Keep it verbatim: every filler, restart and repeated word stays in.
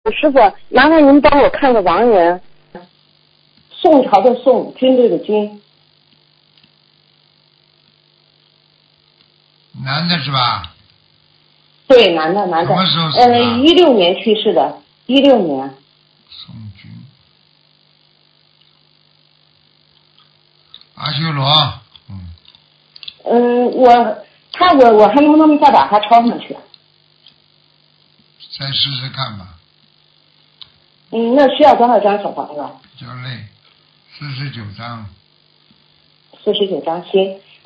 师傅，麻烦您帮我看个亡人。 宋朝的宋，军队的军。 男的是吧？ 对，男的，男的。 什么时候死的？ 呃，一六年去世的，一六年。 宋军。阿修罗。嗯。 嗯，我他我我还能不能再把他抄上去？ 再试试看吧。 嗯，那需要多少张小房子？ 就累，四十九张。 四十九张，行。